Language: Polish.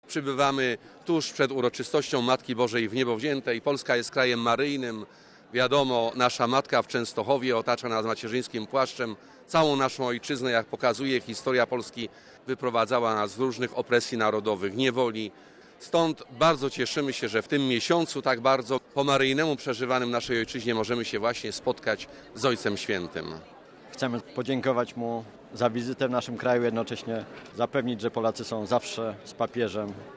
Przybywamy tuż przed uroczystością Matki Bożej w niebo wziętej. Polska jest krajem maryjnym. Wiadomo, nasza Matka w Częstochowie otacza nas macierzyńskim płaszczem. Całą naszą ojczyznę, jak pokazuje historia Polski, wyprowadzała nas z różnych opresji narodowych, niewoli. Stąd bardzo cieszymy się, że w tym miesiącu tak bardzo po maryjnemu przeżywanym naszej ojczyźnie możemy się właśnie spotkać z Ojcem Świętym. Chcemy podziękować mu za wizytę w naszym kraju, jednocześnie zapewnić, że Polacy są zawsze z papieżem